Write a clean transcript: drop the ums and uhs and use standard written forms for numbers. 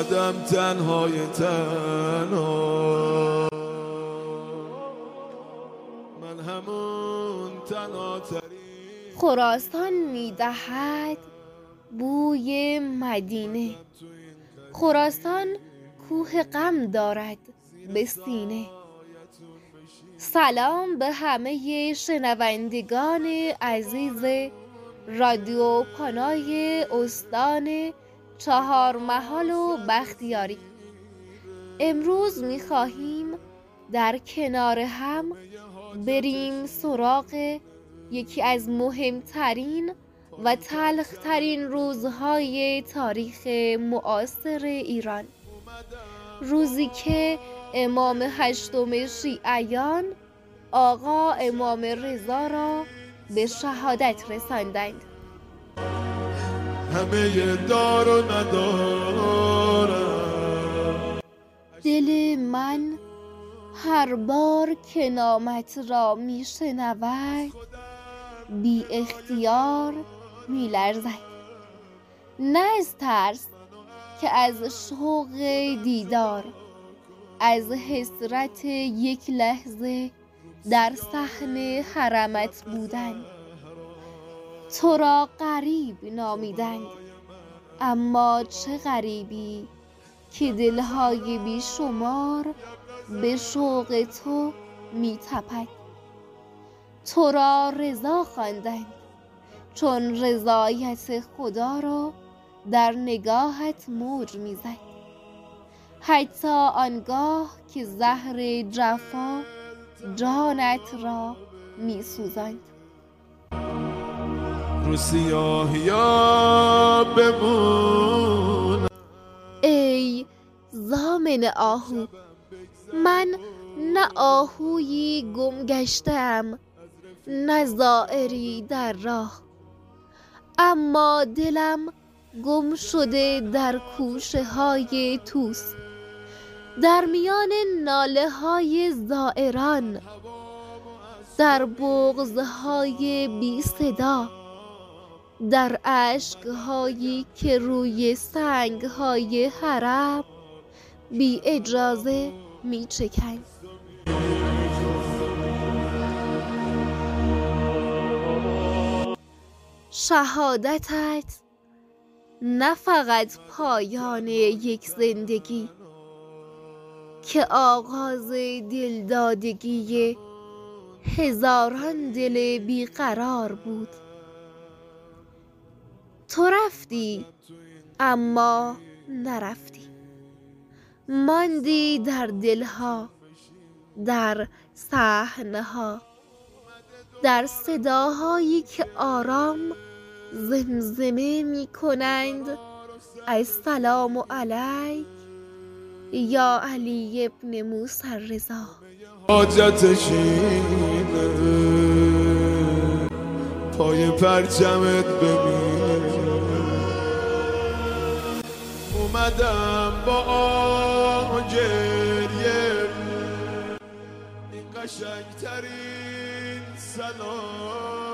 اومدم تنهای تنها، من همون تنها ترین. خراسان میدهد بوی مدینه، خراسان کوه غم دارد به سینه. سلام به همه شنوندگان عزیز رادیو پانای استان چهارمحال و بختیاری. امروز می‌خواهیم در کنار هم بریم سراغ یکی از مهمترین و تلخ‌ترین روزهای تاریخ معاصر ایران، روزی که امام هشتم شیعیان آقا امام رضا را به شهادت رساندند. همه دار و ندارم، دل من هر بار که نامت را می شنود بی اختیار می لرزد، نه از ترس که از شوق دیدار، از حسرت یک لحظه در صحن حرمت بودن. تو را غریب نامیدند، اما چه غریبی که دلهای بیشمار به شوق تو می تپد. تو را رضا خواندند، چون رضایت خدا را در نگاهت موج می زد، حتی آنگاه که زهر جفا جانت را می سوزند. رو سیاهیا بمون ای ضامن آهو، من نه آهویی گم گشتم نه زائری در راه، اما دلم گم شده در کوشه های طوس، در میان ناله های زائران، در بغض های بی صدا، در اشک هایی که روی سنگ های حرم بی اجازه می چکند. شهادتت نه فقط پایان یک زندگی که آغاز دلدادگی هزاران دل بیقرار بود. تو رفتی اما نرفتی، ماندی در دلها، در صحنها، در صداهایی که آرام زمزمه می کنند السلام علیک یا علی ابن موسی الرضا. حاجتش اینه پای پرچمت بمینه، اومدم با آه و گریه این قشنگترین سلام